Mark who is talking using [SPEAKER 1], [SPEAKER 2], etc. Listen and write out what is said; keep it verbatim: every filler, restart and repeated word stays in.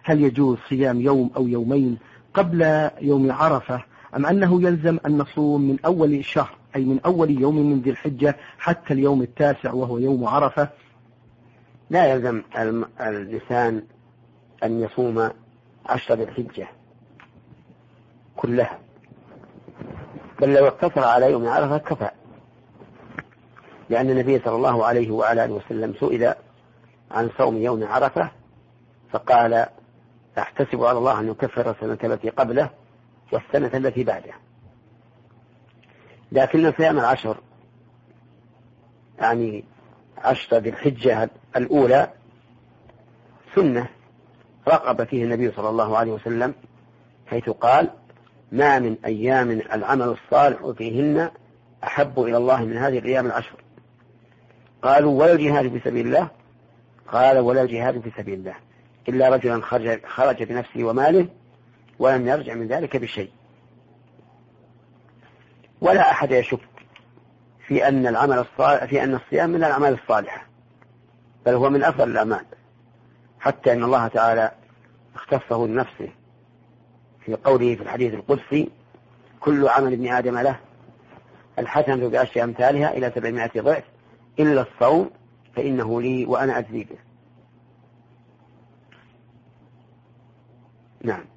[SPEAKER 1] هل يجوز صيام يوم أو يومين قبل يوم عرفة، أم أنه يلزم أن نصوم من أول الشهر أي من أول يوم من ذي الحجة حتى اليوم التاسع وهو يوم عرفة؟
[SPEAKER 2] لا يلزم الإنسان أن يصوم عشر ذي الحجة كلها، بل لو اقتصر على يوم عرفة كفى، لأن النبي صلى الله عليه وعلى آله وسلم سئل عن صوم يوم عرفة فقال أحتسب على الله أن يكفر السنة التي قبله والسنة التي بعده. لكن صيام العشر يعني عشر ذي الحجة الأولى سنة رغب فيه النبي صلى الله عليه وسلم، حيث قال ما من أيام العمل الصالح فيهن أحب إلى الله من هذه الأيام العشر. قالوا ولا الجهاد في سبيل الله؟ قال ولا الجهاد في سبيل الله إلا رجلا خرج, خرج بنفسه وماله ولم يرجع من ذلك بشيء. ولا أحد يشك في أن العمل الصالح في أن الصيام من الأعمال الصالحة، بل هو من أفضل الأعمال، حتى أن الله تعالى اختصه لنفسه في قوله في الحديث القدسي كل عمل ابن آدم له الحسنة بعشر أمثالها إلى سبعمائة ضعف إلا الصوم فإنه لي وأنا أجزي به. نعم.